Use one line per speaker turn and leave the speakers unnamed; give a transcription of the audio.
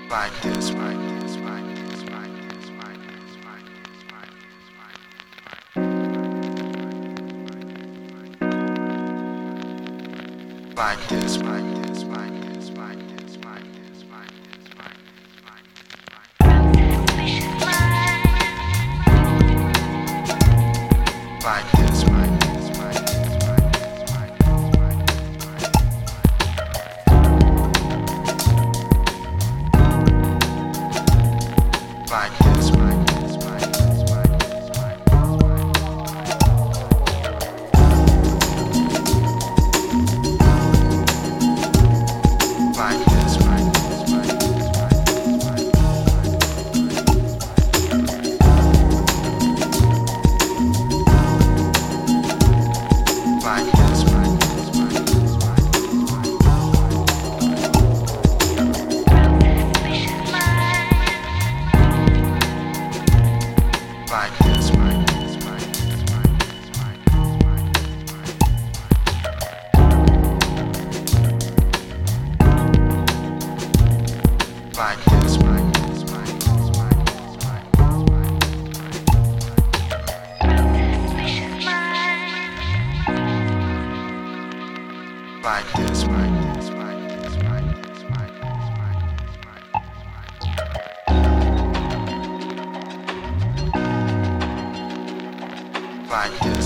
Like this, like this, like this, like this, like this, like this, like this, like this, like this, like this, like this, like this, like this, like this, like this, like this, like this. Like this, like this, like this, like this, like this, like this, like like this.